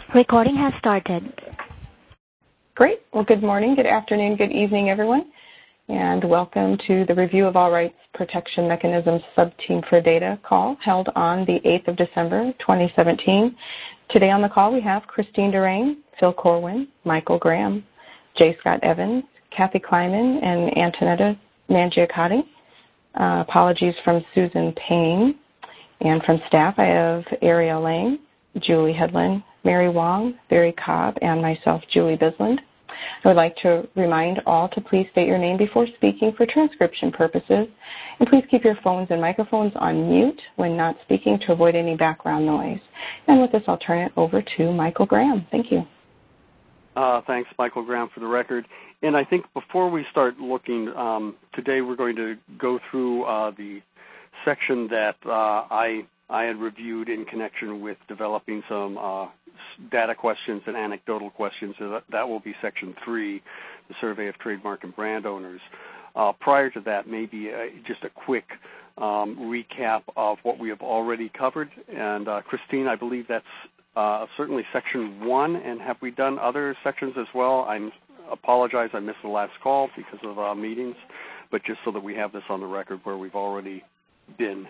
Recording has started. Great. Well, good morning, good afternoon, good evening, everyone, and welcome to the Review of All Rights Protection Mechanisms Subteam for Data call held on the 8th of December, 2017. Today on the call we have Christine Durang, Phil Corwin, Michael Graham, J. Scott Evans, Kathy Kleiman, and Antonetta Mangiacotti. Apologies from Susan Payne. And from staff, I have Ariel Lang, Julie Hedlund, Mary Wong, Barry Cobb, and myself, Julie Bisland. I would like to remind all to please state your name before speaking for transcription purposes, and please keep your phones and microphones on mute when not speaking to avoid any background noise. And with this, I'll turn it over to Michael Graham. Thank you. Thanks, Michael Graham, for the record. And I think before we start looking, today we're going to go through the section that I had reviewed in connection with developing some data questions and anecdotal questions. So that will be Section 3, the Survey of Trademark and Brand Owners. Prior to that, maybe just a quick recap of what we have already covered. And Christine, I believe that's certainly Section 1. And have we done other sections as well? I apologize, I missed the last call because of meetings, but just so that we have this on the record where we've already been.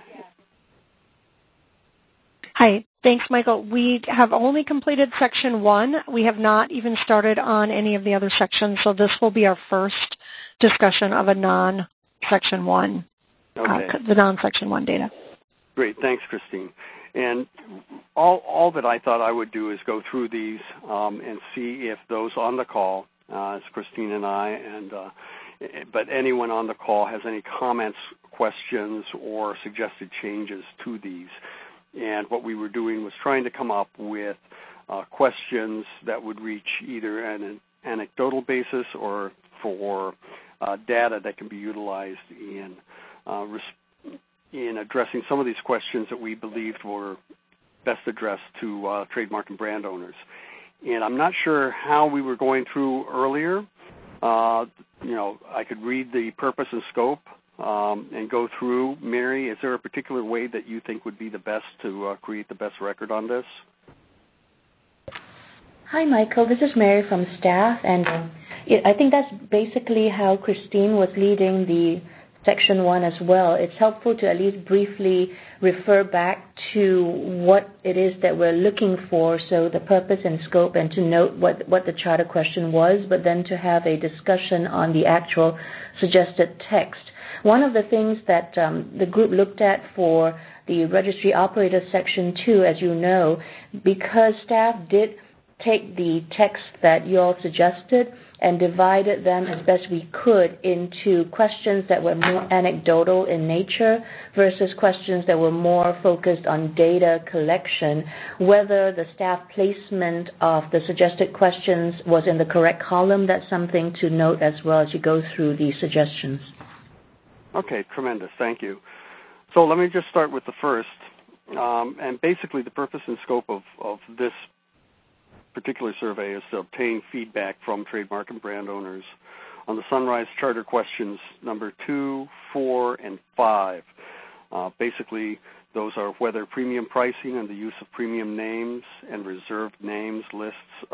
Hi. Thanks, Michael. We have only completed Section 1. We have not even started on any of the other sections, so this will be our first discussion of a non-Section 1, the non-Section 1 data. Great. Thanks, Christine. And all that I thought I would do is go through these and see if those on the call, as Christine and I, but anyone on the call has any comments, questions, or suggested changes to these. And what we were doing was trying to come up with questions that would reach either an anecdotal basis or for data that can be utilized in addressing some of these questions that we believed were best addressed to trademark and brand owners. And I'm not sure how we were going through earlier. I could read the purpose and scope and go through. Mary, is there a particular way that you think would be the best to create the best record on this? Hi, Michael. This is Mary from staff, and I think that's basically how Christine was leading the Section 1 as well. It's helpful to at least briefly refer back to what it is that we're looking for, so the purpose and scope, and to note what the charter question was, but then to have a discussion on the actual suggested text. One of the things that the group looked at for the Registry Operator Section 2, as you know, because staff did take the text that you all suggested and divided them as best we could into questions that were more anecdotal in nature versus questions that were more focused on data collection, whether the staff placement of the suggested questions was in the correct column. That's something to note as well as you go through the suggestions. Okay, tremendous. Thank you. So let me just start with the first. And basically the purpose and scope of this particular survey is to obtain feedback from trademark and brand owners on the Sunrise Charter questions number 2, 4, and 5. Basically, those are whether premium pricing and the use of premium names and reserved names lists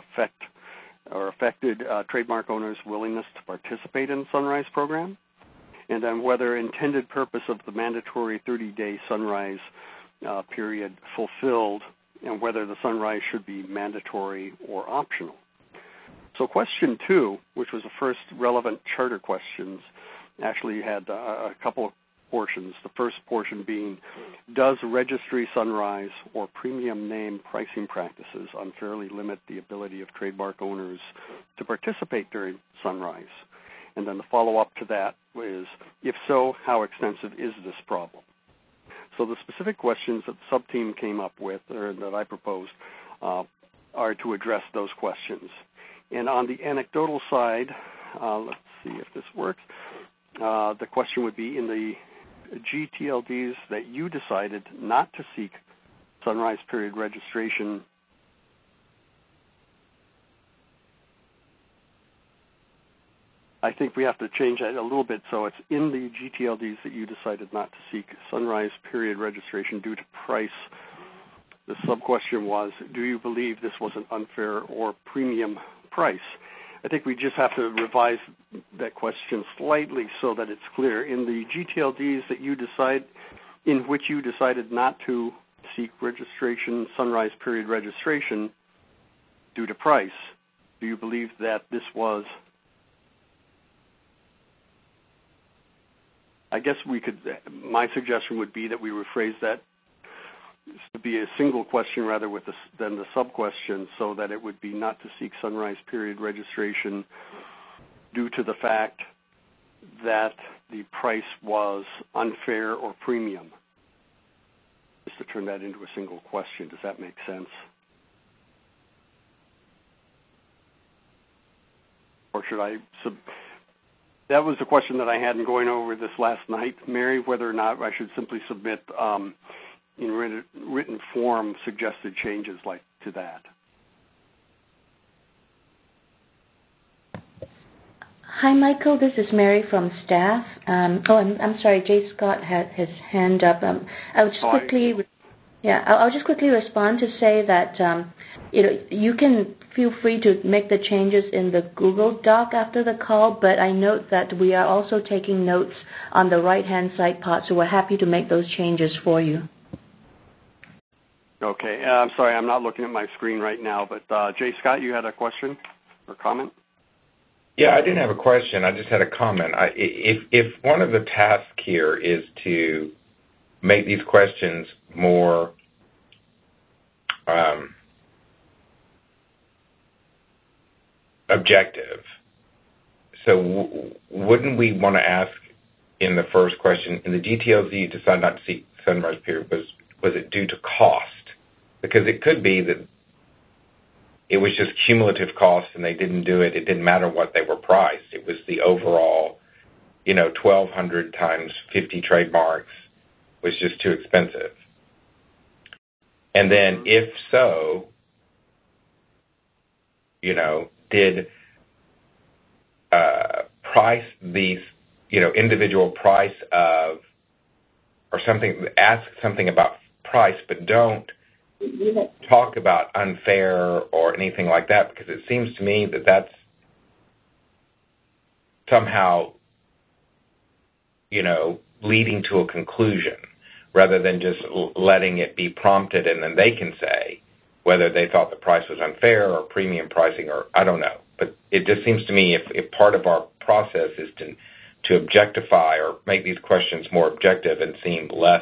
affected trademark owners' willingness to participate in the Sunrise program, and then whether intended purpose of the mandatory 30-day Sunrise period fulfilled, and whether the Sunrise should be mandatory or optional. So question 2, which was the first relevant charter questions, actually had a couple of portions. The first portion being, does registry Sunrise or premium name pricing practices unfairly limit the ability of trademark owners to participate during Sunrise? And then the follow-up to that is, if so, how extensive is this problem? So the specific questions that the sub-team came up with, or that I proposed, are to address those questions. And on the anecdotal side, let's see if this works, the question would be, in the GTLDs that you decided not to seek Sunrise period registration, I think we have to change that a little bit, so it's in the GTLDs that you decided not to seek Sunrise period registration due to price The sub-question was, do you believe this was an unfair or premium price? I think we just have to revise that question slightly so that it's clear. In the GTLDs in which you decided not to seek registration, sunrise period registration, due to price, do you believe that this was, I guess my suggestion would be that we rephrase that to be a single question rather than the sub-question, so that it would be not to seek sunrise period registration due to the fact that the price was unfair or premium. Just to turn that into a single question. Does that make sense? Or should I that was the question that I had in going over this last night, Mary, whether or not I should simply submit in written form suggested changes like to that. Hi, Michael. This is Mary from staff. I'm sorry. Jay Scott had his hand up. I'll just quickly respond to say that you can feel free to make the changes in the Google Doc after the call, but I note that we are also taking notes on the right-hand side part, so we're happy to make those changes for you. Okay. I'm sorry. I'm not looking at my screen right now, but Jay Scott, you had a question or comment? Yeah, I didn't have a question. I just had a comment. If one of the tasks here is to make these questions more objective, so wouldn't we want to ask in the first question, in the GTLD you decided not to seek sunrise period, was it due to cost? Because it could be that it was just cumulative costs and they didn't do it. It didn't matter what they were priced. It was the overall, 1,200 times 50 trademarks was just too expensive. And then if so, did price these, individual price of, or something, ask something about price, but don't talk about unfair or anything like that, because it seems to me that that's somehow, leading to a conclusion rather than just letting it be prompted and then they can say whether they thought the price was unfair or premium pricing or I don't know. But it just seems to me if part of our process is to objectify or make these questions more objective and seem less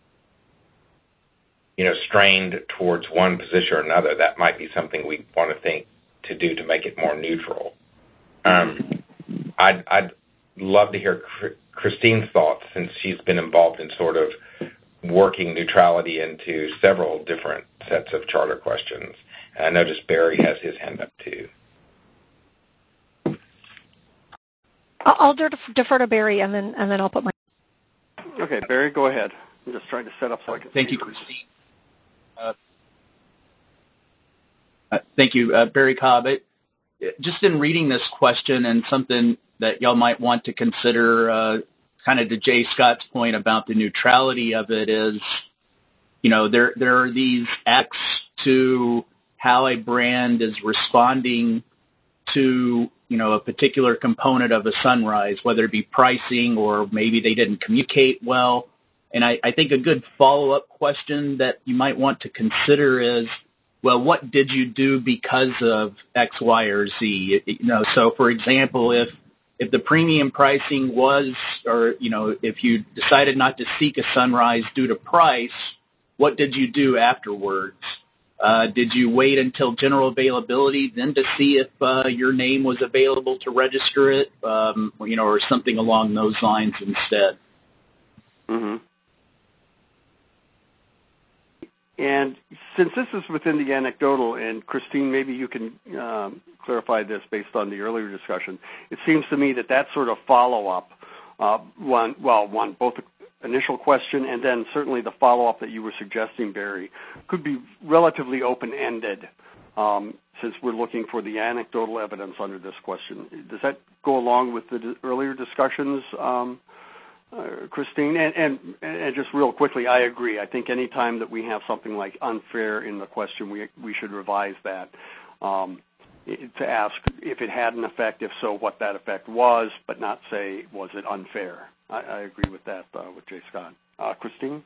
strained towards one position or another, that might be something we want to think to do to make it more neutral. I'd love to hear Christine's thoughts, since she's been involved in sort of working neutrality into several different sets of charter questions. And I noticed Barry has his hand up too. I'll defer to Barry, and then I'll put my... Okay, Barry, go ahead. I'm just trying to set up so I can... Thank you, Christine. Thank you, Barry Cobb. Just in reading this question, and something that y'all might want to consider, kind of to Jay Scott's point about the neutrality of it, is, there are these acts to how a brand is responding to, a particular component of a sunrise, whether it be pricing or maybe they didn't communicate well. And I think a good follow-up question that you might want to consider is, well, what did you do because of X, Y, or Z? So for example, if the premium pricing was, or, if you decided not to seek a sunrise due to price, what did you do afterwards? Did you wait until general availability then to see if your name was available to register it, or something along those lines instead? Mm-hmm. And since this is within the anecdotal, and Christine, maybe you can clarify this based on the earlier discussion, it seems to me that sort of follow-up, both the initial question and then certainly the follow-up that you were suggesting, Barry, could be relatively open-ended since we're looking for the anecdotal evidence under this question. Does that go along with the earlier discussions, Christine, and just real quickly, I agree. I think any time that we have something like unfair in the question, we should revise that to ask if it had an effect, if so, what that effect was, but not say, was it unfair? I agree with that, with J. Scott. Christine?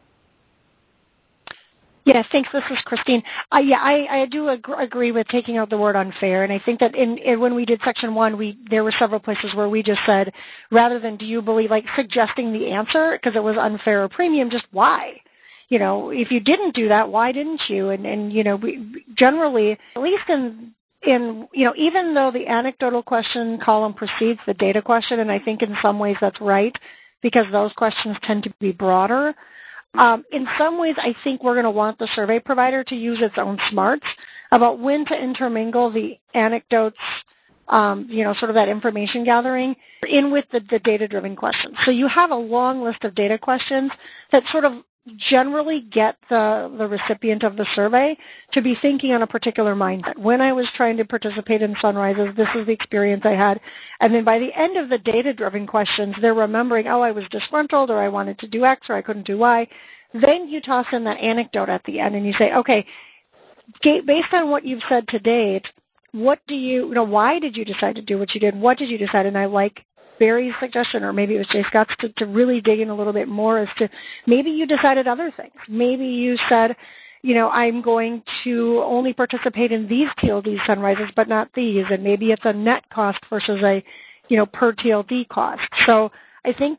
Yeah, thanks. This is Christine. I do agree with taking out the word unfair, and I think that when we did Section 1, there were several places where we just said, rather than do you believe, like suggesting the answer because it was unfair or premium, just why? You know, if you didn't do that, why didn't you? And you know, we generally, at least in you know, even though the anecdotal question column precedes the data question, and I think in some ways that's right because those questions tend to be broader. In some ways, I think we're going to want the survey provider to use its own smarts about when to intermingle the anecdotes, you know, sort of that information gathering in with the data-driven questions. So you have a long list of data questions that sort of generally get the recipient of the survey to be thinking on a particular mindset. When I was trying to participate in sunrises, this is the experience I had. And then by the end of the data-driven questions, they're remembering, oh, I was disgruntled, or I wanted to do X, or I couldn't do Y. Then you toss in that anecdote at the end, and you say, okay, based on what you've said to date, what do you know, why did you decide to do what you did? What did you decide? And I like Barry's suggestion, or maybe it was J. Scott's, to really dig in a little bit more as to maybe you decided other things. Maybe you said, you know, I'm going to only participate in these TLD sunrises, but not these, and maybe it's a net cost versus a, you know, per TLD cost. So I think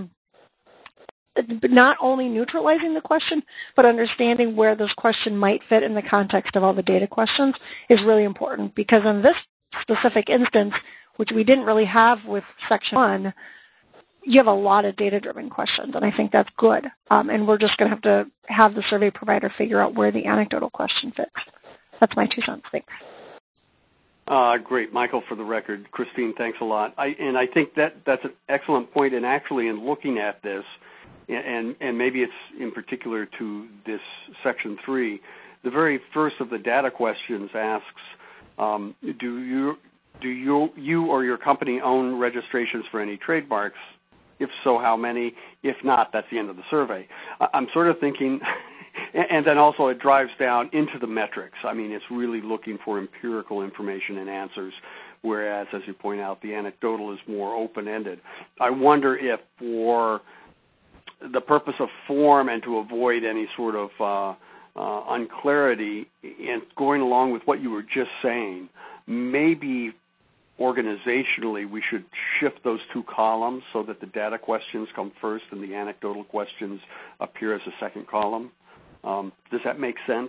not only neutralizing the question, but understanding where this question might fit in the context of all the data questions is really important, because in this specific instance, which we didn't really have with Section 1, you have a lot of data-driven questions, and I think that's good. And we're just going to have the survey provider figure out where the anecdotal question fits. That's my 2 cents. Thanks. Great, Michael, for the record. Christine, thanks a lot. I think that's an excellent point, and actually in looking at this, and maybe it's in particular to this Section 3, the very first of the data questions asks, do you or your company own registrations for any trademarks? If so, how many? If not, that's the end of the survey. I'm sort of thinking, and then also it drives down into the metrics. I mean, it's really looking for empirical information and answers, whereas, as you point out, the anecdotal is more open-ended. I wonder if for the purpose of form and to avoid any sort of unclarity, and going along with what you were just saying, maybe organizationally we should shift those 2 columns so that the data questions come first and the anecdotal questions appear as a second column. Does that make sense?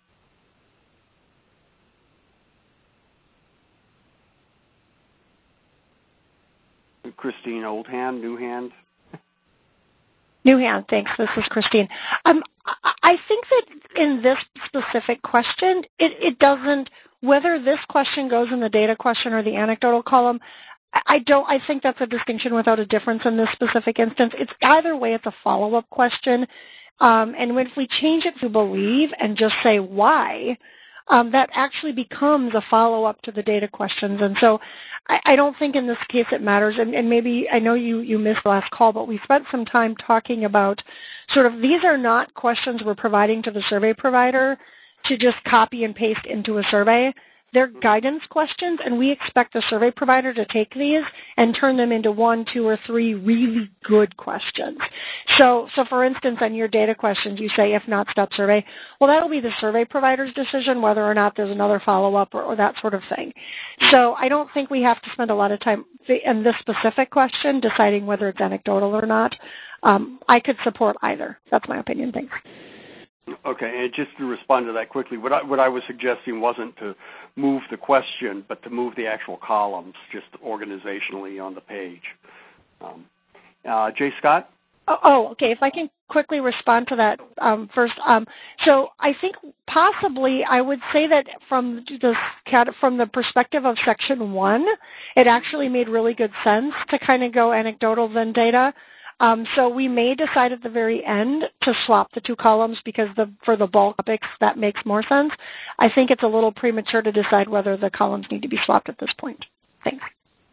Christine, old hand, new hand? New hand, thanks. This is Christine. I think that in this specific question, it doesn't, whether this question goes in the data question or the anecdotal column, I think that's a distinction without a difference in this specific instance. It's either way, it's a follow-up question. And if we change it to believe and just say why, that actually becomes a follow-up to the data questions. And so I don't think in this case it matters. And maybe, I know you missed the last call, but we spent some time talking about sort of, these are not questions we're providing to the survey provider to just copy and paste into a survey. They're guidance questions, and we expect the survey provider to take these and turn them into 1, 2, or 3 really good questions. So for instance, on your data questions, you say, if not, stop survey. Well, that'll be the survey provider's decision whether or not there's another follow-up or that sort of thing. So I don't think we have to spend a lot of time in this specific question deciding whether it's anecdotal or not. I could support either. That's my opinion. Thanks. Okay, and just to respond to that quickly, what I was suggesting wasn't to move the question, but to move the actual columns just organizationally on the page. J. Scott? Oh, okay. If I can quickly respond to that first. So I think possibly I would say that from the perspective of Section 1, it actually made really good sense to kind of go anecdotal then data. So we may decide at the very end to swap the 2 columns because for the bulk topics that makes more sense. I think it's a little premature to decide whether the columns need to be swapped at this point. Thanks.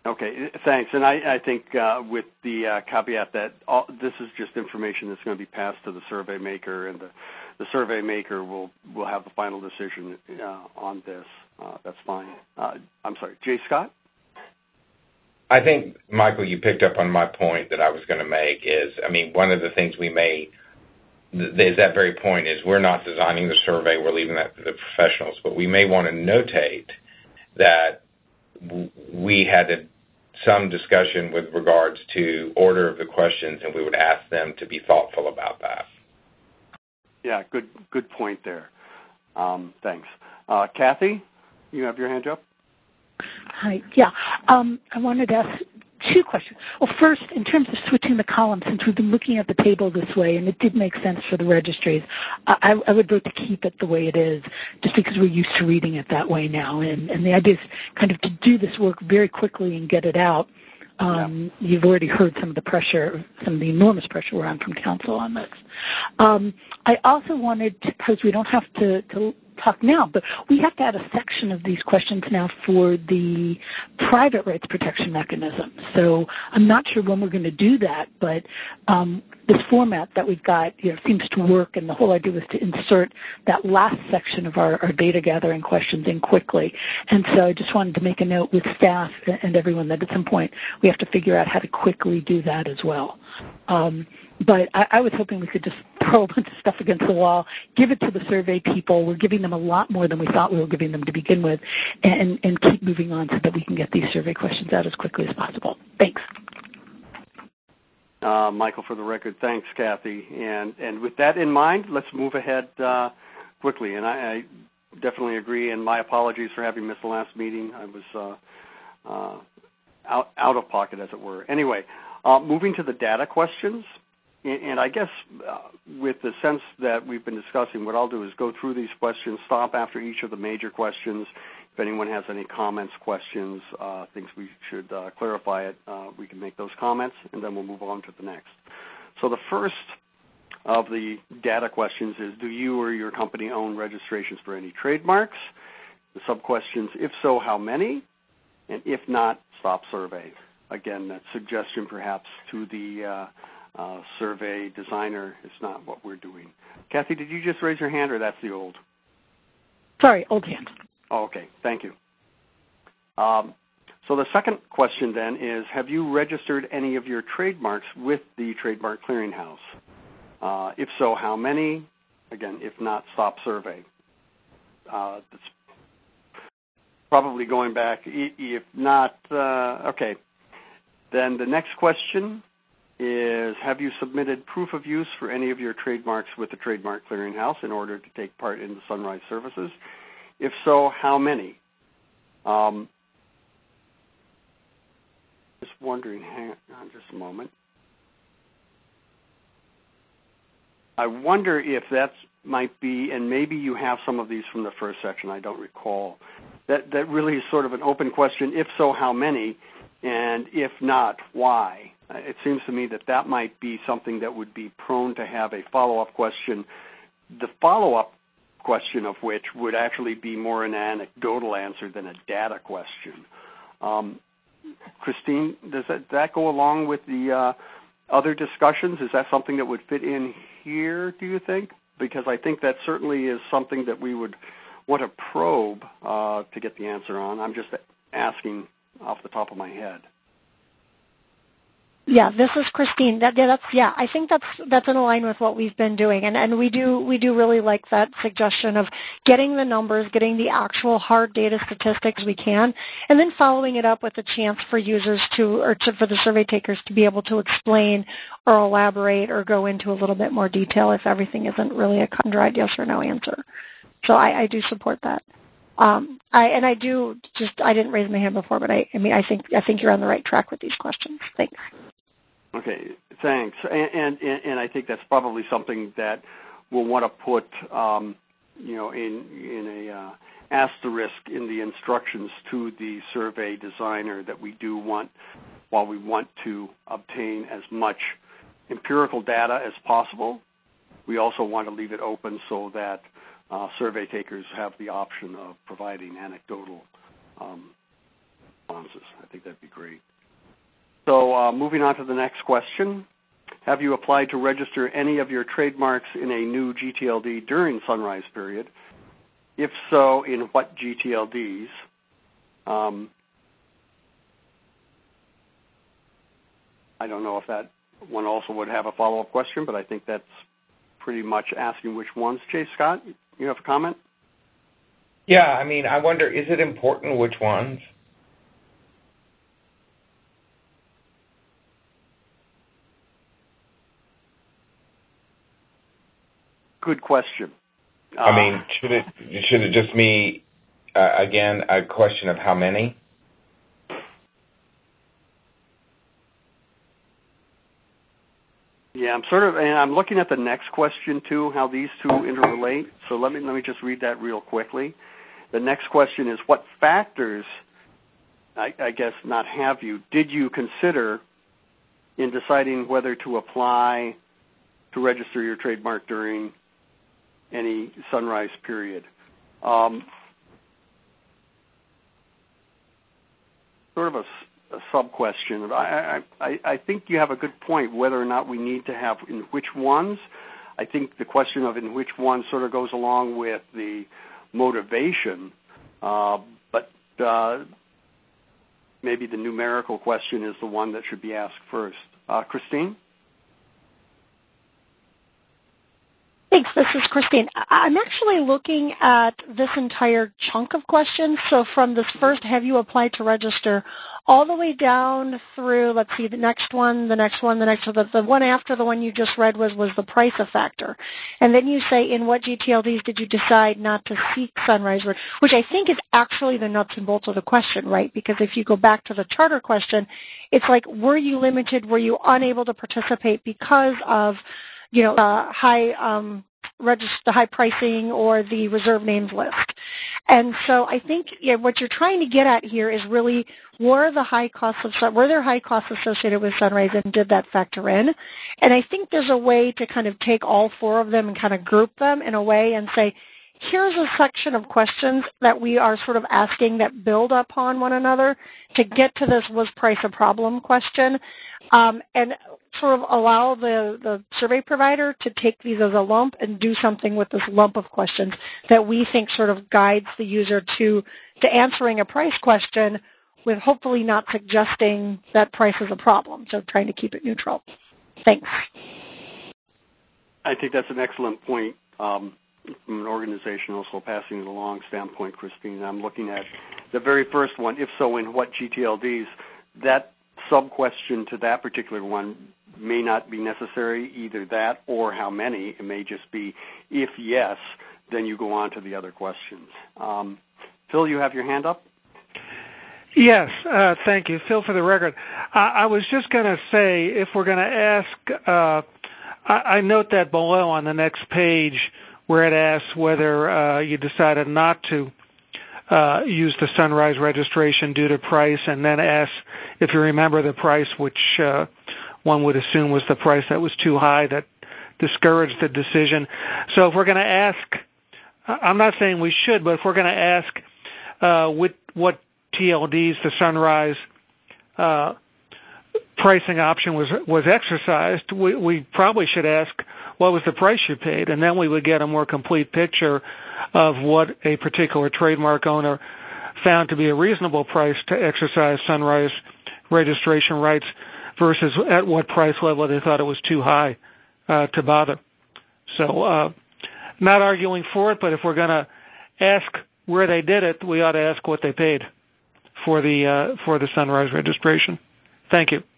Okay, thanks. And I think with the caveat that this is just information that's going to be passed to the survey maker, and the survey maker will have the final decision on this. That's fine. I'm sorry, Jay Scott? I think, Michael, you picked up on my point that I was going to make is, one of the things we may, is that very point is we're not designing the survey, we're leaving that to the professionals, but we may want to notate that we had some discussion with regards to order of the questions, and we would ask them to be thoughtful about that. Yeah, good point there. Thanks. Kathy, you have your hand up? Hi. Yeah. I wanted to ask two questions. Well, first, in terms of switching the columns, since we've been looking at the table this way, and it did make sense for the registries, I would vote to keep it the way it is, just because we're used to reading it that way now. And the idea is kind of to do this work very quickly and get it out. You've already heard some of the enormous pressure we're on from council on this. I also wanted to pose, we don't have to talk now, but we have to add a section of these questions now for the private rights protection mechanism. So I'm not sure when we're going to do that, but this format that we've got seems to work, and the whole idea was to insert that last section of our data gathering questions in quickly. And so I just wanted to make a note with staff and everyone that at some point we have to figure out how to quickly do that as well. But I was hoping we could just throw a bunch of stuff against the wall, give it to the survey people. We're giving them a lot more than we thought we were giving them to begin with, and keep moving on so that we can get these survey questions out as quickly as possible. Thanks. Michael, for the record, thanks, Kathy. And with that in mind, let's move ahead quickly. And I definitely agree, and my apologies for having missed the last meeting. I was out of pocket, as it were. Anyway, moving to the data questions. And I guess with the sense that we've been discussing, what I'll do is go through these questions, stop after each of the major questions. If anyone has any comments, questions, things we should clarify it, we can make those comments, and then we'll move on to the next. So the first of the data questions is, do you or your company own registrations for any trademarks? The sub-questions, if so, how many? And if not, stop survey. Again, that suggestion perhaps to the survey designer is not what we're doing. Kathy, did you just raise your hand, or that's the old? Sorry, old hand. Oh, okay, thank you. So the second question then is, have you registered any of your trademarks with the Trademark Clearinghouse? If so, how many? Again, if not, stop survey. That's probably going back. If not, okay. Then the next question is, have you submitted proof of use for any of your trademarks with the Trademark Clearinghouse in order to take part in the Sunrise services? If so, how many? Just wondering, hang on just a moment. I wonder if that might be, and maybe you have some of these from the first section, I don't recall. That really is sort of an open question. If so, how many? And if not, why? It seems to me that might be something that would be prone to have a follow-up question. The follow-up question of which would actually be more an anecdotal answer than a data question. Christine, does that go along with the other discussions? Is that something that would fit in here, do you think? Because I think that certainly is something that we would want to probe to get the answer on. I'm just asking off the top of my head. Yeah, this is Christine. I think that's in line with what we've been doing, and we do really like that suggestion of getting the numbers, getting the actual hard data statistics we can, and then following it up with a chance for users for the survey takers to be able to explain or elaborate or go into a little bit more detail if everything isn't really a cut and dried yes or no answer. So I do support that. I didn't raise my hand before, but I think you're on the right track with these questions. Thanks. Okay, thanks. And I think that's probably something that we'll want to put, in a asterisk in the instructions to the survey designer that we do want, while we want to obtain as much empirical data as possible, we also want to leave it open so that survey takers have the option of providing anecdotal responses. I think that'd be great. So moving on to the next question. Have you applied to register any of your trademarks in a new GTLD during sunrise period? If so, in what GTLDs? I don't know if that one also would have a follow-up question, but I think that's pretty much asking which ones. J. Scott, you have a comment? Yeah, I mean, I wonder, is it important which ones? Good question. I mean, should it just be, again, a question of how many? Yeah, I'm looking at the next question too, how these two interrelate. So let me just read that real quickly. The next question is, what factors, I guess not have you, did you consider in deciding whether to apply to register your trademark during any sunrise period? Sort of a sub-question. I think you have a good point whether or not we need to have in which ones. I think the question of in which ones sort of goes along with the motivation, but maybe the numerical question is the one that should be asked first. Christine? Thanks. This is Christine. I'm actually looking at this entire chunk of questions. So from this first, have you applied to register, all the way down through, let's see, the next one, the next one, the next one. The one after the one you just read was the price a factor. And then you say, in what GTLDs did you decide not to seek sunrise, which I think is actually the nuts and bolts of the question, right? Because if you go back to the charter question, it's like, were you limited? Were you unable to participate because of the high pricing or the reserve names list? And so I think what you're trying to get at here is really, were there high costs associated with sunrise, and did that factor in? And I think there's a way to kind of take all four of them and kind of group them in a way and say, here's a section of questions that we are sort of asking that build upon one another to get to this was price a problem question, and sort of allow the survey provider to take these as a lump and do something with this lump of questions that we think sort of guides the user to answering a price question with hopefully not suggesting that price is a problem, so trying to keep it neutral. Thanks. I think that's an excellent point. From an organizational, so passing it along standpoint, Christine, I'm looking at the very first one, if so, in what GTLDs. That sub-question to that particular one may not be necessary, either that or how many. It may just be, if yes, then you go on to the other questions. Phil, you have your hand up? Yes, thank you. Phil, for the record, I was just going to say, if we're going to ask, I note that below on the next page where it asks whether you decided not to use the sunrise registration due to price, and then asks if you remember the price, which one would assume was the price that was too high that discouraged the decision. So if we're going to ask, I'm not saying we should, but if we're going to ask what TLDs the sunrise pricing option was exercised, we probably should ask, what was the price you paid? And then we would get a more complete picture of what a particular trademark owner found to be a reasonable price to exercise sunrise registration rights versus at what price level they thought it was too high to bother. So not arguing for it, but if we're going to ask where they did it, we ought to ask what they paid for the sunrise registration. Thank you.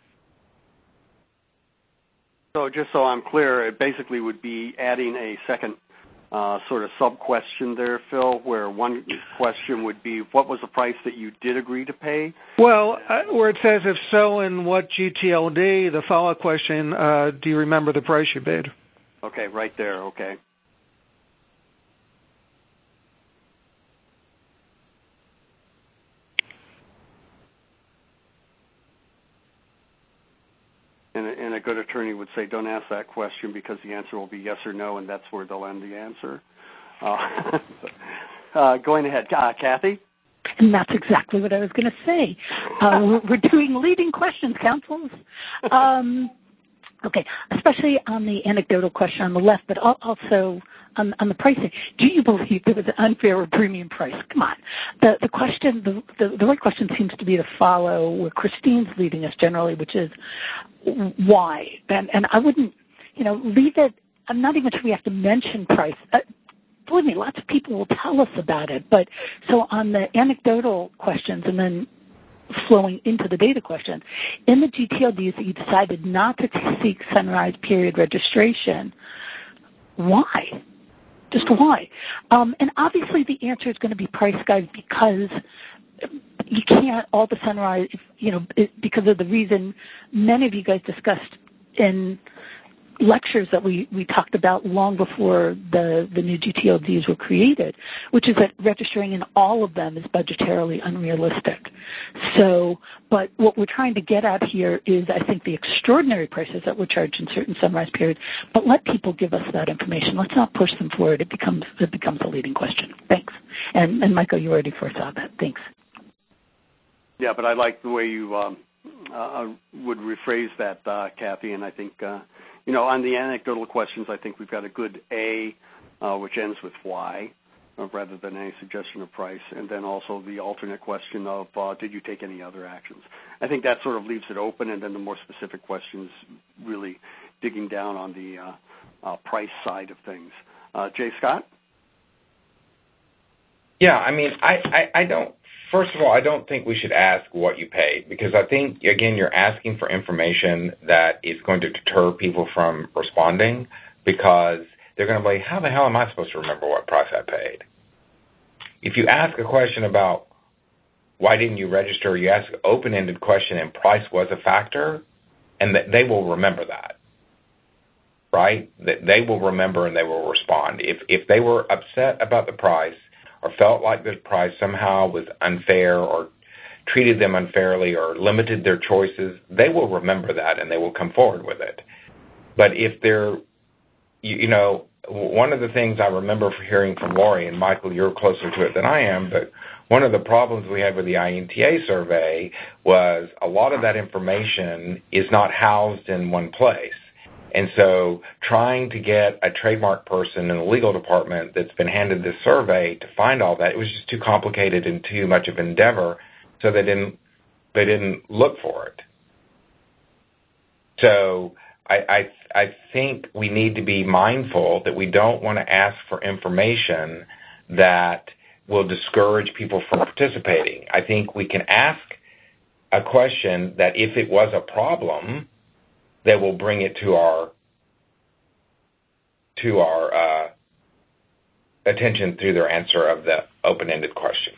So just so I'm clear, it basically would be adding a second sort of sub-question there, Phil, where one question would be, what was the price that you did agree to pay? Well, where it says, if so, in what GTLD, the follow-up question, do you remember the price you paid? Okay, right there, okay. And a good attorney would say, don't ask that question because the answer will be yes or no, and that's where they'll end the answer. Going ahead. Kathy? And that's exactly what I was going to say. We're doing leading questions, councils. Okay, especially on the anecdotal question on the left, but also on the pricing. Do you believe there was an unfair or premium price? Come on. The question, the right question seems to be to follow where Christine's leading us generally, which is why. And I wouldn't, leave it. I'm not even sure we have to mention price. Believe me, lots of people will tell us about it. But so on the anecdotal questions and then flowing into the data questions, in the GTLDs that you decided not to seek sunrise period registration, why? Just why? And obviously the answer is going to be price, guys, because you can't all the sunrise, because of the reason many of you guys discussed in lectures that we talked about long before the new GTLDs were created, which is that registering in all of them is budgetarily unrealistic. So, but what we're trying to get at here is, I think, the extraordinary prices that we're charged in certain sunrise periods, but let people give us that information. Let's not push them forward. It becomes a leading question. Thanks. And Michael, you already foresaw that. Thanks. Yeah, but I like the way you would rephrase that, Kathy, and I think on the anecdotal questions, I think we've got a good A, which ends with why, rather than any suggestion of price, and then also the alternate question of did you take any other actions? I think that sort of leaves it open, and then the more specific questions really digging down on the price side of things. Jay Scott? Yeah, I don't. First of all, I don't think we should ask what you paid, because I think, again, you're asking for information that is going to deter people from responding, because they're going to be like, how the hell am I supposed to remember what price I paid? If you ask a question about why didn't you register, you ask an open-ended question and price was a factor, and they will remember that, right? That they will remember and they will respond. If they were upset about the price, or felt like the price somehow was unfair or treated them unfairly or limited their choices, they will remember that and they will come forward with it. But if they're, one of the things I remember hearing from Lori, and Michael, you're closer to it than I am, but one of the problems we had with the INTA survey was a lot of that information is not housed in one place. And so trying to get a trademark person in the legal department that's been handed this survey to find all that, it was just too complicated and too much of an endeavor, so they didn't look for it. So I think we need to be mindful that we don't want to ask for information that will discourage people from participating. I think we can ask a question that, if it was a problem, that will bring it to our attention through their answer of the open-ended question.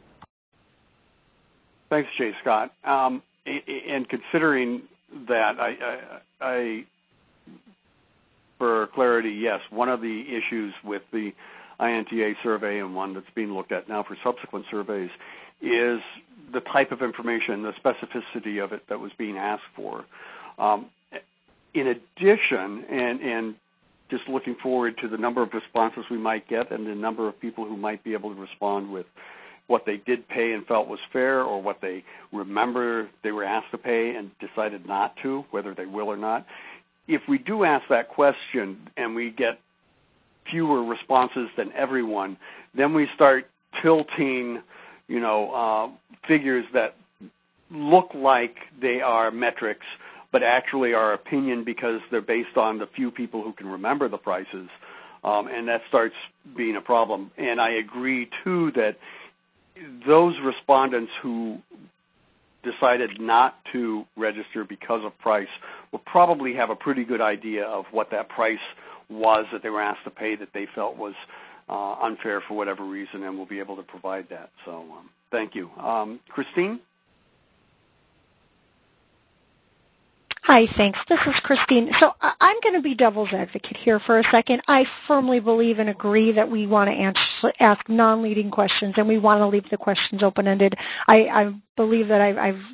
Thanks, Jay Scott. And considering that, I, for clarity, yes, one of the issues with the INTA survey, and one that's being looked at now for subsequent surveys, is the type of information, the specificity of it that was being asked for. In addition, and just looking forward to the number of responses we might get and the number of people who might be able to respond with what they did pay and felt was fair, or what they remember they were asked to pay and decided not to, whether they will or not. If we do ask that question and we get fewer responses than everyone, then we start tilting, figures that look like they are metrics, but actually are opinion because they're based on the few people who can remember the prices, and that starts being a problem. And I agree, too, that those respondents who decided not to register because of price will probably have a pretty good idea of what that price was that they were asked to pay that they felt was unfair for whatever reason, and will be able to provide that. So thank you. Christine? Hi, thanks. This is Christine. So I'm going to be devil's advocate here for a second. I firmly believe and agree that we want to ask non-leading questions, and we want to leave the questions open-ended. I believe that I've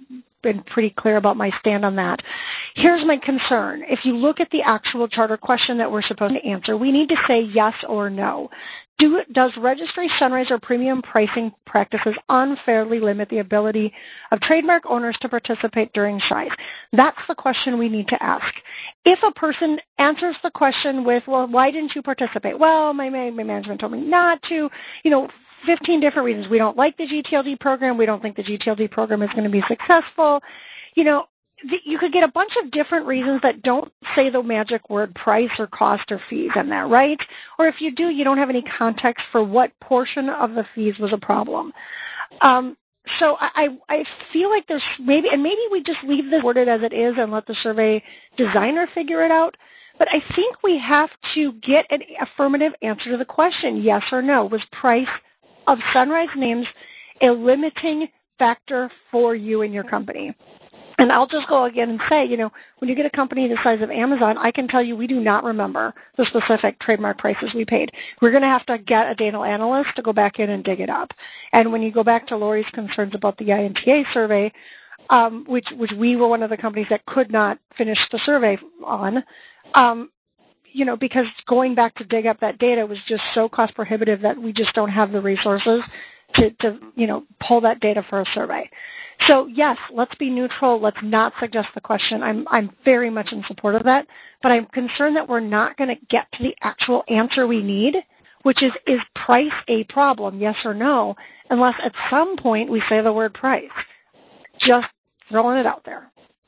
been pretty clear about my stand on that. Here's my concern. If you look at the actual charter question that we're supposed to answer, we need to say yes or no. Does registry, Sunrise, or premium pricing practices unfairly limit the ability of trademark owners to participate during size? That's the question we need to ask. If a person answers the question with, well, why didn't you participate? Well, my management told me not to, 15 different reasons. We don't like the GTLD program. We don't think the GTLD program is going to be successful. You could get a bunch of different reasons that don't say the magic word price or cost or fees in there, right? Or if you do, you don't have any context for what portion of the fees was a problem. So I feel like there's maybe we just leave this worded as it is and let the survey designer figure it out. But I think we have to get an affirmative answer to the question, yes or no. Was price of Sunrise names a limiting factor for you and your company? And I'll just go again and say, when you get a company the size of Amazon, I can tell you we do not remember the specific trademark prices we paid. We're going to have to get a data analyst to go back in and dig it up. And when you go back to Lori's concerns about the INTA survey, which we were one of the companies that could not finish the survey on, because going back to dig up that data was just so cost prohibitive that we just don't have the resources to pull that data for a survey. So yes, let's be neutral. Let's not suggest the question. I'm very much in support of that, but I'm concerned that we're not going to get to the actual answer we need, which is price a problem, yes or no, unless at some point we say the word price. Just throwing it out there.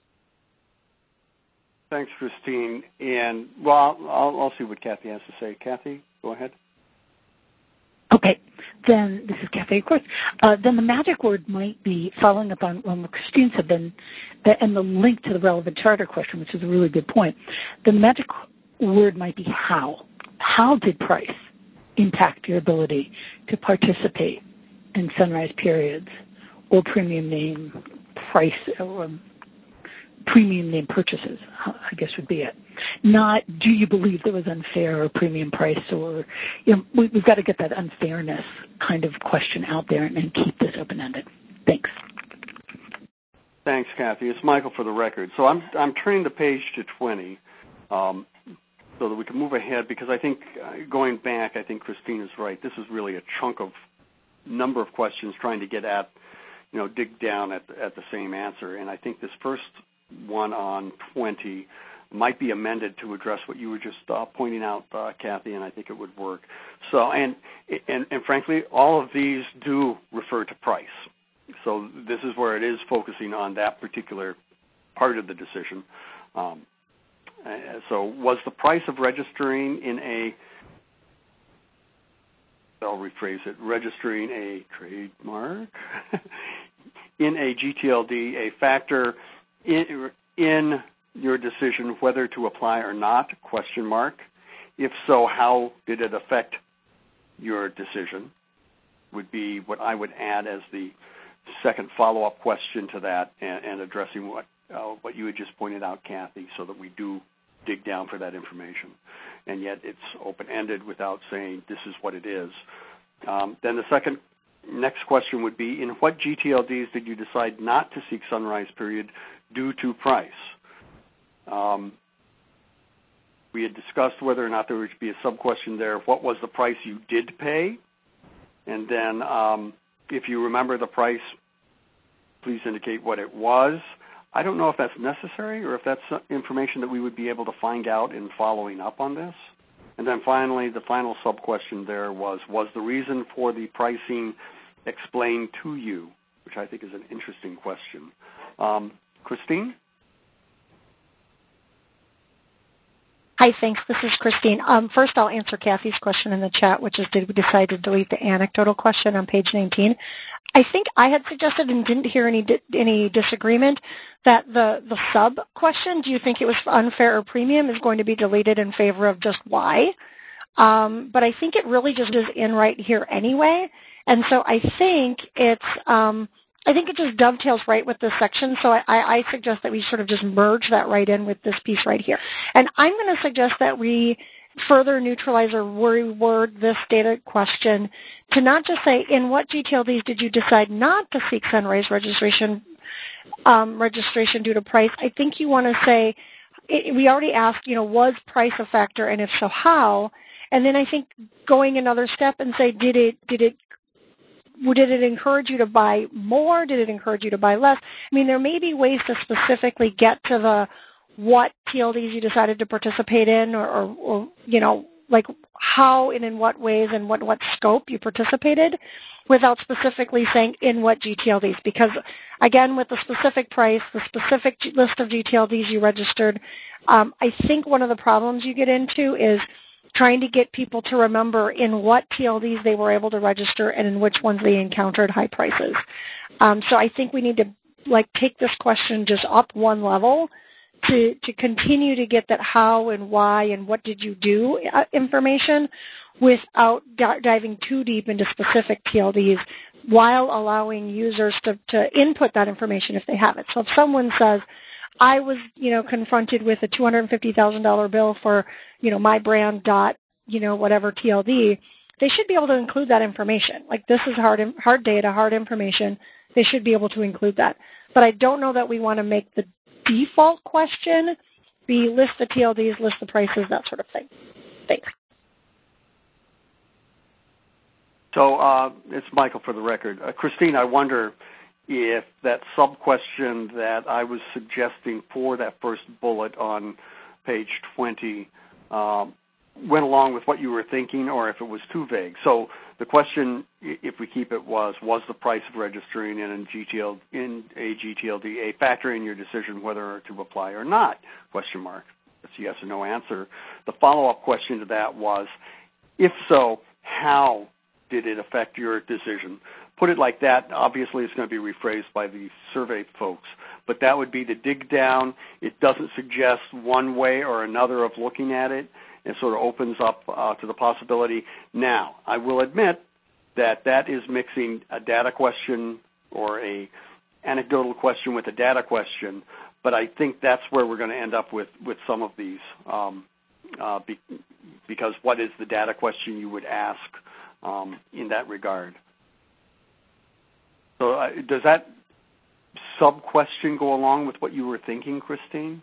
Thanks, Christine. And, well, I'll see what Kathy has to say. Kathy, go ahead. Okay, then this is Kathy, of course. Then the magic word might be, following up on what Christine said, and the link to the relevant charter question, which is a really good point. The magic word might be how. How did price impact your ability to participate in Sunrise periods or premium name price or premium name purchases, I guess would be it. Not, do you believe there was unfair or premium price, or, we've got to get that unfairness kind of question out there and keep this open-ended. Thanks. Thanks, Kathy. It's Michael for the record. So I'm turning the page to 20 so that we can move ahead, because I think going back, I think Christine is right. This is really a chunk of number of questions trying to get at, dig down at the same answer. And I think this first one on 20 might be amended to address what you were just pointing out, Kathy, and I think it would work. So, and frankly, all of these do refer to price. So this is where it is focusing on that particular part of the decision. So was the price of registering I'll rephrase it, registering a trademark in a GTLD a factor in your decision whether to apply or not, ? If so, how did it affect your decision? Would be what I would add as the second follow-up question to that, and addressing what you had just pointed out, Kathy, so that we do dig down for that information. And yet it's open-ended without saying this is what it is. Then the next question would be, in what GTLDs did you decide not to seek Sunrise period due to price? We had discussed whether or not there would be a sub-question there. What was the price you did pay? And then if you remember the price, please indicate what it was. I don't know if that's necessary or if that's information that we would be able to find out in following up on this. And then finally, the final sub-question there was the reason for the pricing explained to you, which I think is an interesting question. Christine? Hi, thanks. This is Christine. First, I'll answer Kathy's question in the chat, which is, did we decide to delete the anecdotal question on page 19? I think I had suggested, and didn't hear any disagreement, that the sub question, do you think it was unfair or premium, is going to be deleted in favor of just why. But I think it really just is in right here anyway. And so I think it just dovetails right with this section, so I suggest that we sort of just merge that right in with this piece right here. And I'm going to suggest that we further neutralize or reword this data question to not just say, in what GTLDs did you decide not to seek Sunrise registration registration due to price, I think you want to say, we already asked, was price a factor, and if so, how? And then I think going another step and say, did it encourage you to buy more? Did it encourage you to buy less? I mean, there may be ways to specifically get to what TLDs you decided to participate in, or like how and in what ways and what scope you participated, without specifically saying in what GTLDs. Because, again, with the specific price, the specific list of GTLDs you registered, I think one of the problems you get into is trying to get people to remember in what TLDs they were able to register and in which ones they encountered high prices. So I think we need to take this question just up one level to continue to get that how and why and what did you do information without diving too deep into specific TLDs, while allowing users to input that information if they have it. So if someone says, I was, confronted with a $250,000 bill for, my brand dot, whatever TLD, they should be able to include that information. Like, this is hard data, hard information. They should be able to include that. But I don't know that we want to make the default question be list the TLDs, list the prices, that sort of thing. Thanks. So it's Michael for the record. Christine, I wonder if that sub-question that I was suggesting for that first bullet on page 20 went along with what you were thinking, or if it was too vague. So the question, if we keep it, was the price of registering in a GTLD a factor in your decision whether to apply or not? Question mark. It's a yes or no answer. The follow-up question to that was, if so, how did it affect your decision? Put it like that. Obviously, it's going to be rephrased by the survey folks, but that would be the dig down. It doesn't suggest one way or another of looking at it. It sort of opens up to the possibility. Now, I will admit that is mixing a data question or a anecdotal question with a data question, but I think that's where we're going to end up with some of these, because what is the data question you would ask in that regard? So does that sub-question go along with what you were thinking, Christine?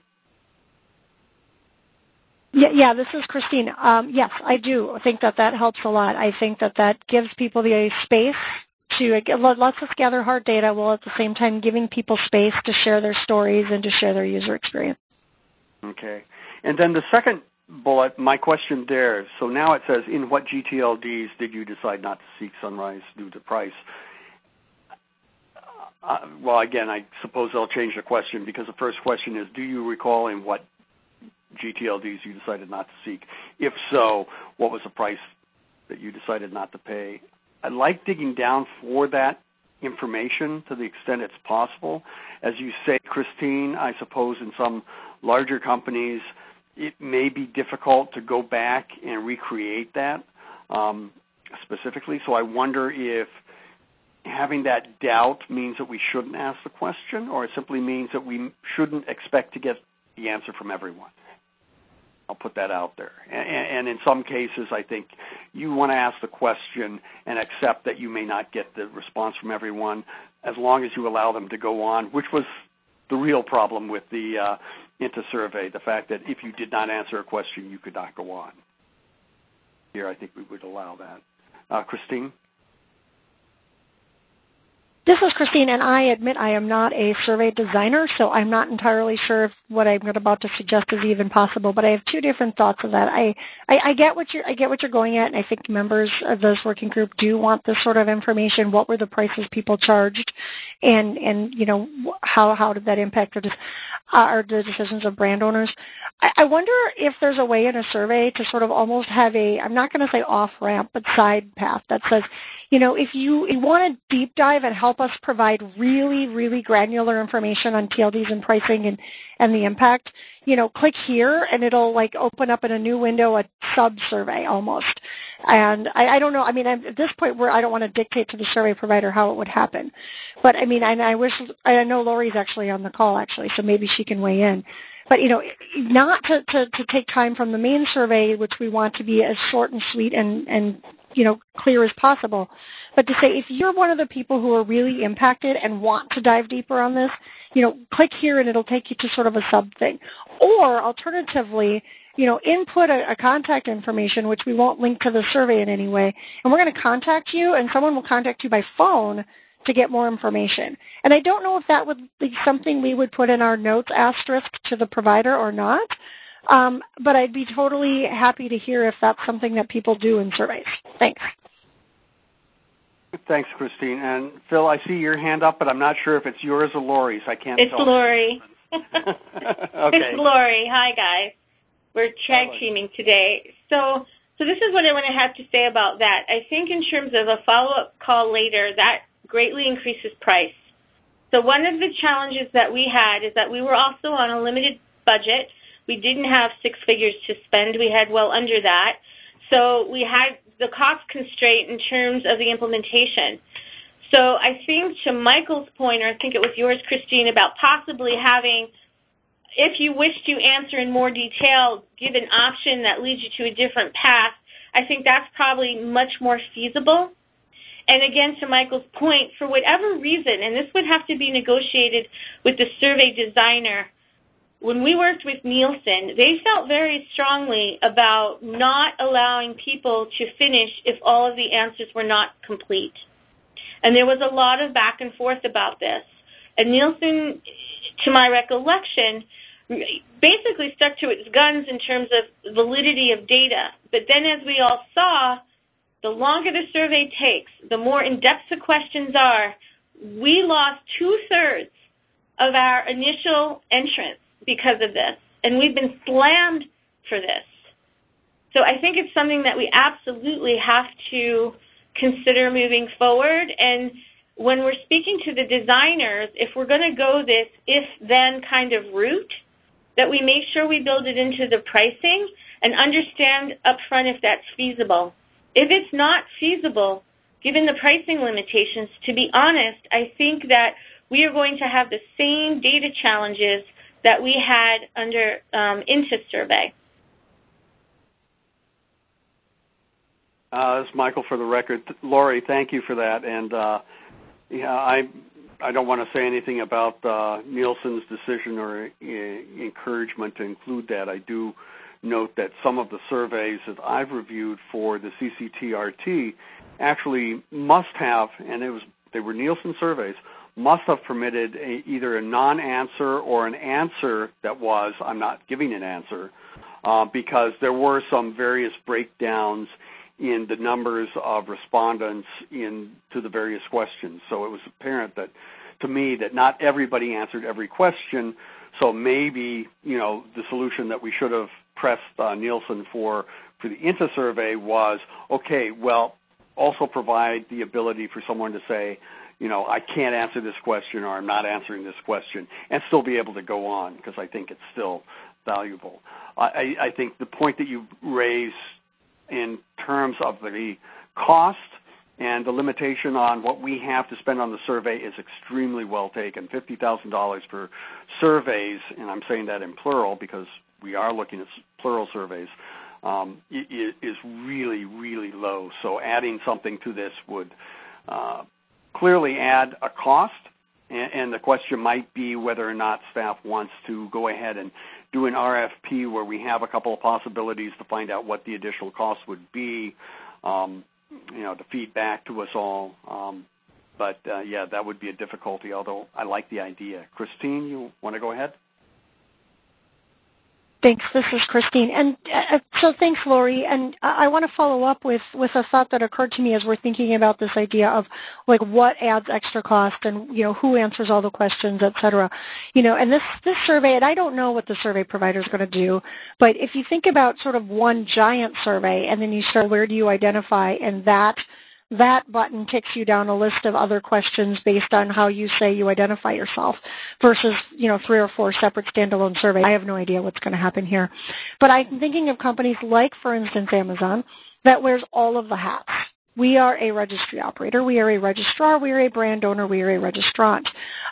Yeah, this is Christine. Yes, I do think that helps a lot. I think that gives people the space to, lets us gather hard data while at the same time giving people space to share their stories and to share their user experience. Okay. And then the second bullet, my question there, so now it says, in what GTLDs did you decide not to seek Sunrise due to price? Well, again, I suppose I'll change the question, because the first question is, do you recall in what GTLDs you decided not to seek? If so, what was the price that you decided not to pay? I like digging down for that information to the extent it's possible. As you say, Christine, I suppose in some larger companies, it may be difficult to go back and recreate that specifically. So I wonder if having that doubt means that we shouldn't ask the question, or it simply means that we shouldn't expect to get the answer from everyone. I'll put that out there. And in some cases, I think you want to ask the question and accept that you may not get the response from everyone, as long as you allow them to go on, which was the real problem with the INTA survey, the fact that if you did not answer a question, you could not go on. Here, I think we would allow that. Christine? This is Christine, and I admit I am not a survey designer, so I'm not entirely sure if what I'm about to suggest is even possible. But I have two different thoughts of that. I get what you're going at, and I think members of this working group do want this sort of information. What were the prices people charged, and how did that impact the decisions of brand owners? I wonder if there's a way in a survey to sort of almost have I'm not going to say off-ramp, but side path that says, if you want to deep dive and help us provide really, really granular information on TLDs and pricing and the impact, click here and it'll open up in a new window a sub-survey almost. And I don't know. I mean, at this point I don't want to dictate to the survey provider how it would happen. But I mean, I know Lori's actually on the call so maybe she can weigh in. But, not to take time from the main survey, which we want to be as short and sweet and clear as possible. But to say, if you're one of the people who are really impacted and want to dive deeper on this, click here and it'll take you to sort of a sub thing. Or alternatively, input a contact information, which we won't link to the survey in any way, and we're going to contact you, and someone will contact you by phone to get more information. And I don't know if that would be something we would put in our notes asterisk to the provider or not, but I'd be totally happy to hear if that's something that people do in surveys. Thanks. Thanks, Christine. And Phil, I see your hand up, but I'm not sure if it's yours or Lori's. I can't tell. It's Lori. Okay. It's Lori. Hi, guys. We're tag teaming today. So this is what I want to have to say about that. I think in terms of a follow-up call later, that greatly increases price. So one of the challenges that we had is that we were also on a limited budget. We didn't have six figures to spend. We had well under that. So we had the cost constraint in terms of the implementation. So I think to Michael's point, or I think it was yours, Christine, about possibly having, if you wish to answer in more detail, give an option that leads you to a different path, I think that's probably much more feasible. And again, to Michael's point, for whatever reason, and this would have to be negotiated with the survey designer, when we worked with Nielsen, they felt very strongly about not allowing people to finish if all of the answers were not complete. And there was a lot of back and forth about this. And Nielsen, to my recollection, basically stuck to its guns in terms of validity of data. But then as we all saw, the longer the survey takes, the more in-depth the questions are, we lost 2/3 of our initial entrants because of this. And we've been slammed for this. So I think it's something that we absolutely have to consider moving forward. And when we're speaking to the designers, if we're going to go this if-then kind of route, that we make sure we build it into the pricing and understand upfront if that's feasible. If it's not feasible, given the pricing limitations, to be honest, I think that we are going to have the same data challenges that we had under INTA survey. This is Michael for the record. Lori, thank you for that. And I don't want to say anything about Nielsen's decision or encouragement to include that. I do note that some of the surveys that I've reviewed for the CCTRT actually must have, and they were Nielsen surveys, must have permitted either a non-answer or an answer that was, I'm not giving an answer, because there were some various breakdowns in the numbers of respondents to the various questions. So it was apparent that, to me, that not everybody answered every question. So maybe, the solution that we should have pressed Nielsen for the INTA survey was, okay, well, also provide the ability for someone to say, I can't answer this question or I'm not answering this question, and still be able to go on, because I think it's still valuable. I think the point that you raise in terms of the cost and the limitation on what we have to spend on the survey is extremely well taken. $50,000 for surveys, and I'm saying that in plural because we are looking at plural surveys, is really, really low. So adding something to this would clearly add a cost, and the question might be whether or not staff wants to go ahead and do an RFP where we have a couple of possibilities to find out what the additional cost would be, to feed back to us all. But that would be a difficulty, although I like the idea. Christine, you want to go ahead? Thanks. This is Christine. And so thanks, Lori. And I want to follow up with a thought that occurred to me as we're thinking about this idea of, what adds extra cost and, who answers all the questions, et cetera. And this survey, and I don't know what the survey provider is going to do, but if you think about sort of one giant survey and then you start, where do you identify, and that button takes you down a list of other questions based on how you say you identify yourself versus, 3 or 4 separate standalone surveys. I have no idea what's going to happen here. But I'm thinking of companies like, for instance, Amazon, that wears all of the hats. We are a registry operator. We are a registrar. We are a brand owner. We are a registrant.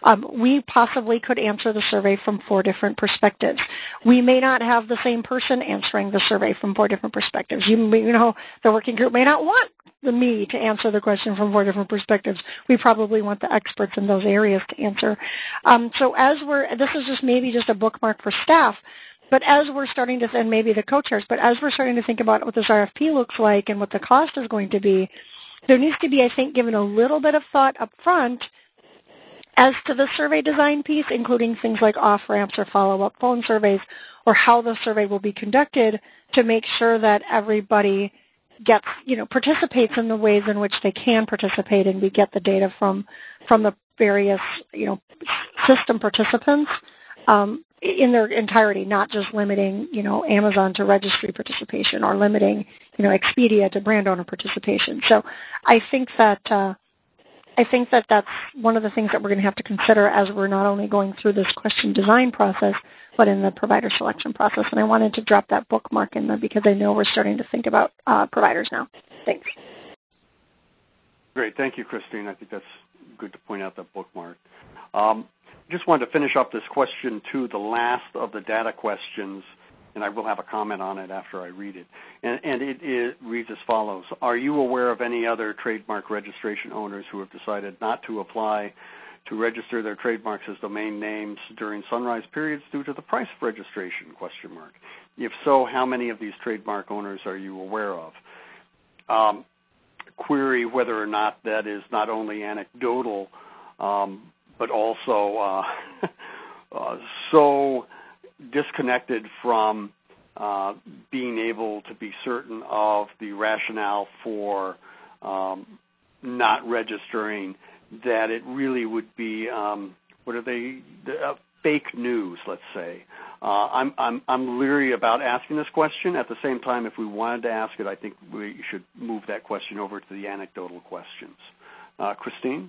We possibly could answer the survey from 4 different perspectives. We may not have the same person answering the survey from 4 different perspectives. The working group may not want me to answer the question from 4 different perspectives. We probably want the experts in those areas to answer. So this is just a bookmark for staff, but as we're starting to, and maybe the co-chairs, but as we're starting to think about what this RFP looks like and what the cost is going to be, there needs to be, I think, given a little bit of thought up front as to the survey design piece, including things like off-ramps or follow-up phone surveys, or how the survey will be conducted to make sure that everybody participates in the ways in which they can participate, and we get the data from the various, system participants in their entirety, not just limiting, Amazon to registry participation or limiting, Expedia to brand owner participation. So I think that that's one of the things that we're going to have to consider as we're not only going through this question design process, but in the provider selection process. And I wanted to drop that bookmark in there because I know we're starting to think about providers now. Thanks. Great. Thank you, Christine. I think that's good to point out that bookmark. Just wanted to finish up this question 2, the last of the data questions, and I will have a comment on it after I read it. And it reads as follows. Are you aware of any other trademark registration owners who have decided not to apply to register their trademarks as domain names during sunrise periods due to the price of registration, ? If so, how many of these trademark owners are you aware of? Query whether or not that is not only anecdotal, but also so disconnected from being able to be certain of the rationale for not registering, that it really would be fake news, let's say. I'm leery about asking this question. At the same time, if we wanted to ask it, I think we should move that question over to the anecdotal questions. Christine?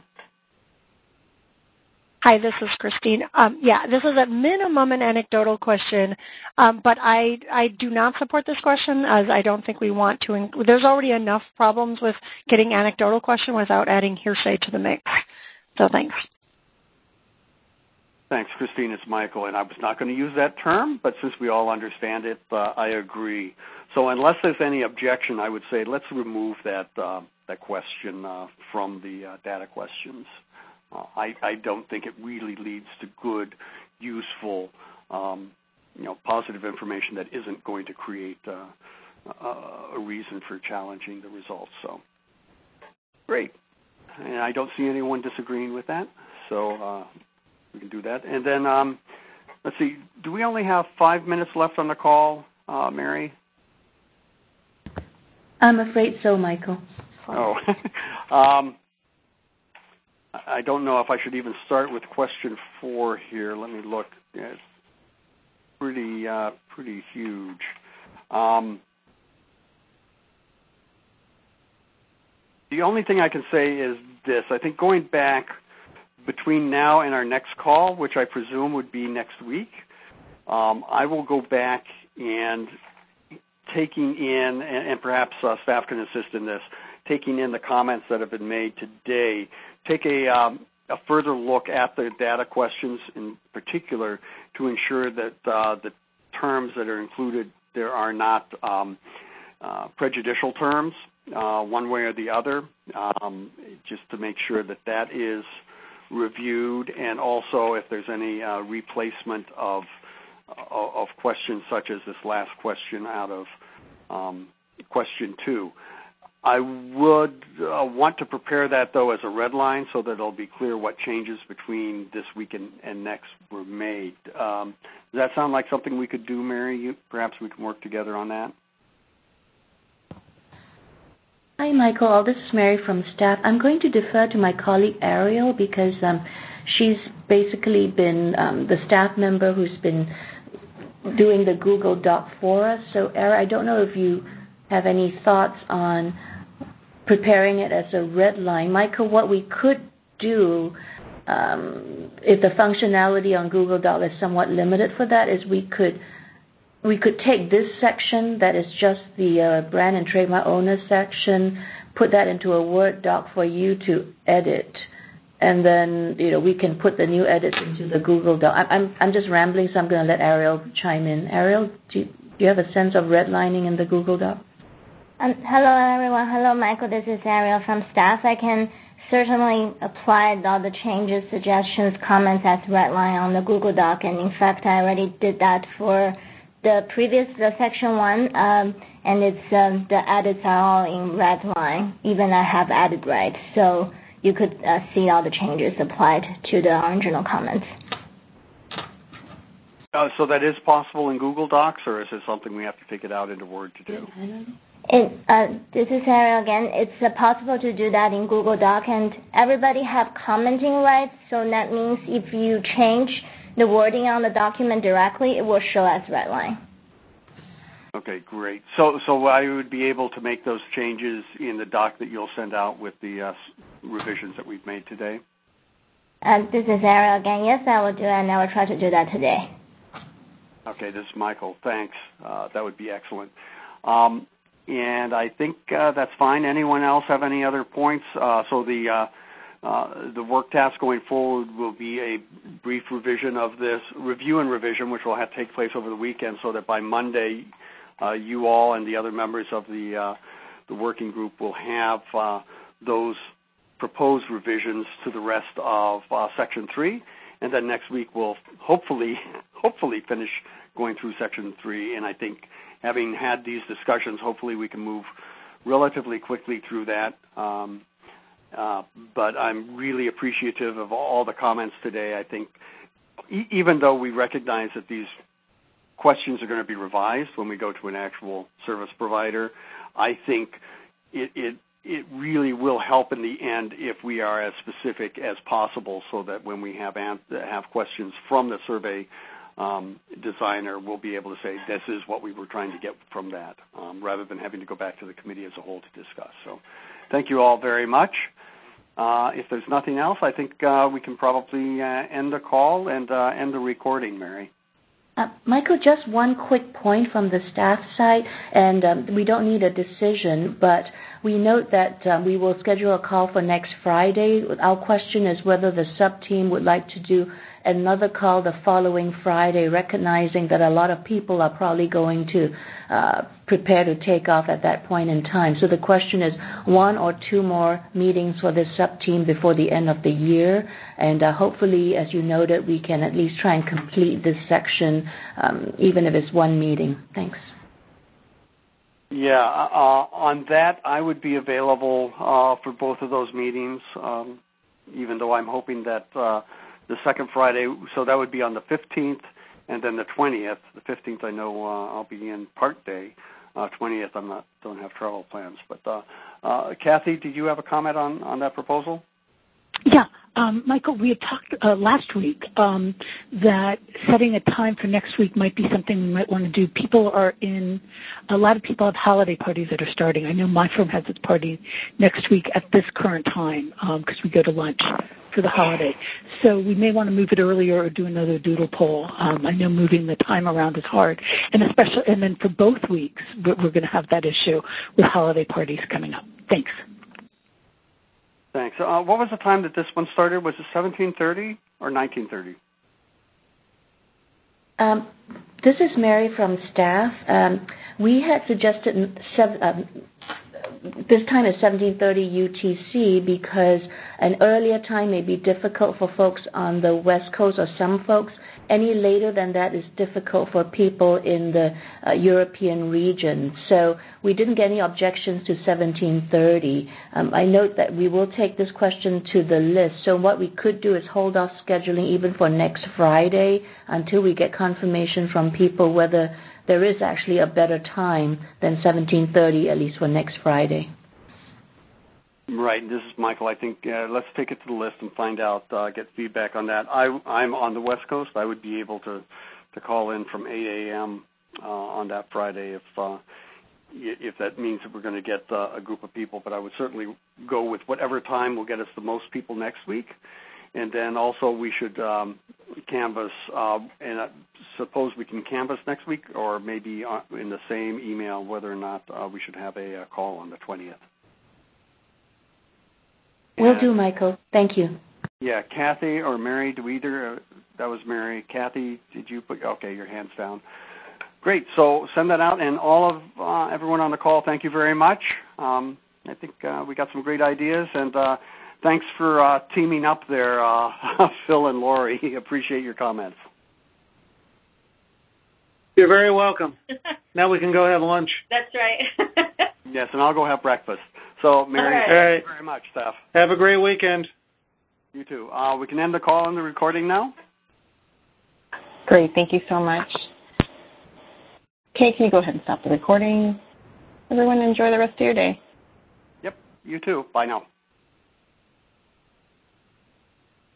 Hi, this is Christine. This is at minimum an anecdotal question, but I do not support this question, as I don't think we want to. There's already enough problems with getting anecdotal question without adding hearsay to the mix. So thanks. Thanks, Christine. It's Michael, and I was not going to use that term, but since we all understand it, I agree. So unless there's any objection, I would say let's remove that question from the data questions. I don't think it really leads to good, useful, positive information that isn't going to create a reason for challenging the results. So, great. And I don't see anyone disagreeing with that, so we can do that. And then, let's see, do we only have 5 minutes left on the call, Mary? I'm afraid so, Michael. Oh. I don't know if I should even start with question 4 here. Let me look. It's pretty huge. The only thing I can say is this. I think going back between now and our next call, which I presume would be next week, I will go back and taking in, and perhaps staff can assist in this, taking in the comments that have been made today, take a further look at the data questions in particular to ensure that the terms that are included there are not prejudicial terms one way or the other, just to make sure that that is reviewed, and also if there's any replacement of questions such as this last question out of question 2. I would want to prepare that, though, as a red line so that it'll be clear what changes between this week and next were made. Does that sound like something we could do, Mary? Perhaps we can work together on that? Hi, Michael. This is Mary from staff. I'm going to defer to my colleague, Ariel, because she's basically been the staff member who's been doing the Google Doc for us. So, Ariel, I don't know if you have any thoughts on preparing it as a red line. Michael, what we could do, if the functionality on Google Doc is somewhat limited for that, is we could take this section that is just the brand and trademark owner section, put that into a Word doc for you to edit and then we can put the new edits into the Google Doc. I'm just rambling, so I'm going to let Ariel chime in. Ariel, do you have a sense of redlining in the Google Doc? Hello, everyone. Hello, Michael. This is Ariel from staff. I can certainly apply all the changes, suggestions, comments as redline on the Google Doc, and in fact, I already did that for the previous section 1, and it's the edits are all in red line. Even I have added right, so you could see all the changes applied to the original comments. So that is possible in Google Docs, or is it something we have to take it out into Word to do? This is Ariel again. It's possible to do that in Google Doc, and everybody have commenting rights, so that means if you change the wording on the document directly, it will show as redline. Okay, great. So I would be able to make those changes in the doc that you'll send out with the revisions that we've made today? This is Ariel again. Yes, I will do that, and I will try to do that today. Okay, this is Michael. Thanks. That would be excellent. And I think that's fine. Anyone else have any other points? So the work task going forward will be a brief revision of this review and revision, which will have to take place over the weekend, so that by Monday, you all and the other members of the working group will have those proposed revisions to the rest of Section 3, and then next week we'll hopefully finish going through Section 3. And I think, having had these discussions, hopefully we can move relatively quickly through that. But I'm really appreciative of all the comments today. I think even though we recognize that these questions are going to be revised when we go to an actual service provider, I think it really will help in the end if we are as specific as possible, so that when we have questions from the survey designer, we'll be able to say this is what we were trying to get from that, rather than having to go back to the committee as a whole to discuss. So thank you all very much. If there's nothing else, I think we can probably end the call and end the recording, Mary. Michael, just one quick point from the staff side, and we don't need a decision, but we note that we will schedule a call for next Friday. Our question is whether the sub-team would like to do another call the following Friday, recognizing that a lot of people are probably going to prepare to take off at that point in time. So the question is 1 or 2 more meetings for this sub-team before the end of the year, and hopefully, as you noted, we can at least try and complete this section, even if it's 1 meeting. Thanks. Yeah, on that, I would be available for both of those meetings, even though I'm hoping that the second Friday, so that would be on the 15th and then the 20th. The 15th I know I'll be in Park Day. 20th don't have travel plans. But Kathy, did you have a comment on that proposal? Yeah, Michael, we had talked last week that setting a time for next week might be something we might want to do. A lot of people have holiday parties that are starting. I know my firm has its party next week at this current time because we go to lunch for the holiday. So we may want to move it earlier or do another doodle poll. I know moving the time around is hard, and then for both weeks, we're going to have that issue with holiday parties coming up. Thanks. Thanks. What was the time that this one started? Was it 17:30 or 19:30? This is Mary from staff. We had suggested this time is 17:30 UTC because an earlier time may be difficult for folks on the West Coast or some folks. Any later than that is difficult for people in the European region. So we didn't get any objections to 17:30. I note that we will take this question to the list. So what we could do is hold off scheduling even for next Friday until we get confirmation from people whether there is actually a better time than 17:30, at least for next Friday. Right. This is Michael. I think let's take it to the list and find out, get feedback on that. I'm on the West Coast. I would be able to call in from 8 a.m. On that Friday if that means that we're going to get a group of people. But I would certainly go with whatever time will get us the most people next week. And then also we should canvass, and I suppose we can canvass next week, or maybe in the same email whether or not we should have a call on the 20th. Will do, Michael. Thank you. Yeah, Kathy or Mary, do either, that was Mary. Kathy, did you put, okay, your hand's down. Great, so send that out, and all of everyone on the call, thank you very much. I think we got some great ideas, and thanks for teaming up there, Phil and Lori. Appreciate your comments. You're very welcome. Now we can go have lunch. That's right. Yes, and I'll go have breakfast. So, Mary, thank you very much, Steph. Have a great weekend. You too. We can end the call and the recording now. Great. Thank you so much. Kay, can you go ahead and stop the recording? Everyone enjoy the rest of your day. Yep, you too. Bye now.